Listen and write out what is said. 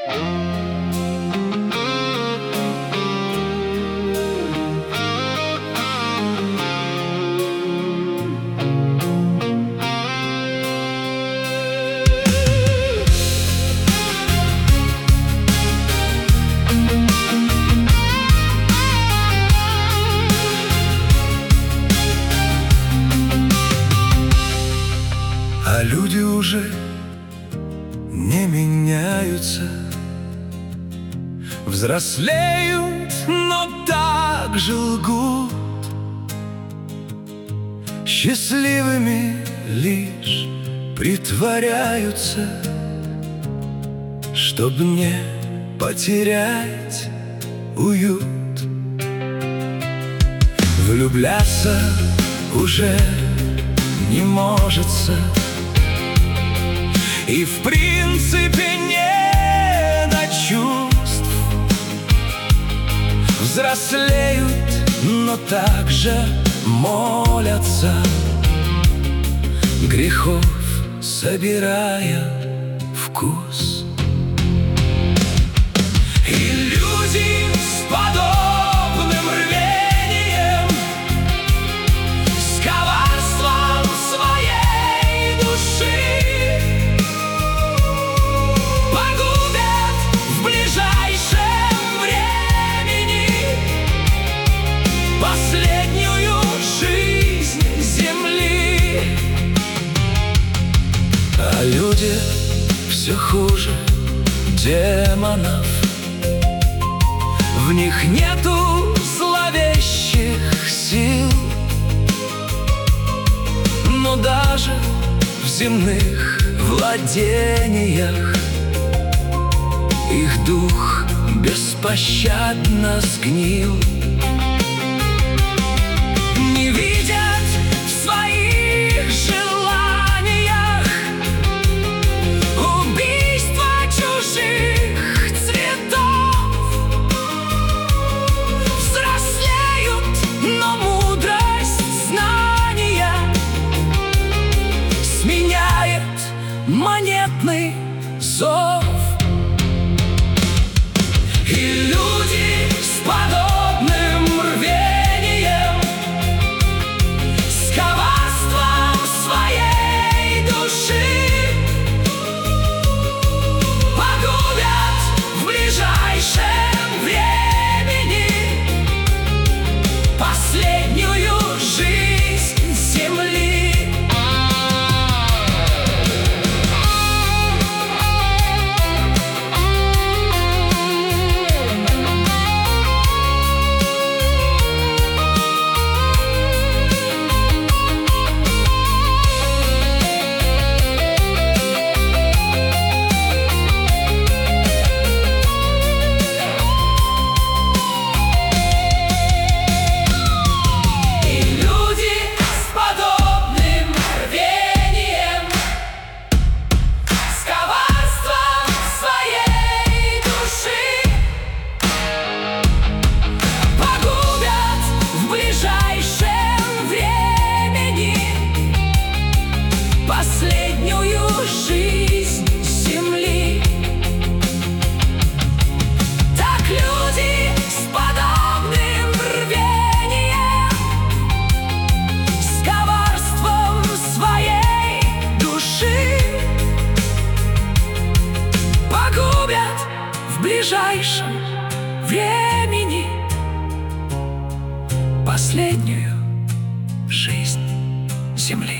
А люди уже не меняются, взрослеют, но так же лгут. Счастливыми лишь притворяются, чтоб не потерять уют. Влюбляться уже не можется, и в принципе не до чувств. Взрослеют, но также молятся, грехов собирая вкус. И люди с подобным рвением, с коварством своей души, погубят в ближайшем времени последнюю жизнь земли. А люди все хуже демонов, в них нету зловещих сил, но даже в земных владениях их дух беспощадно сгнил. Не видят в своих желаниях убийства чужих цветов. Взрослеют, но мудрость знания сменяет монетный зов. И люди с подобным рвением, с коварством своей души, погубят в ближайшем времени последнюю жизнь земли. Последнюю жизнь земли. Так люди с подобным рвением, с коварством своей души, погубят в ближайшем времени последнюю жизнь земли.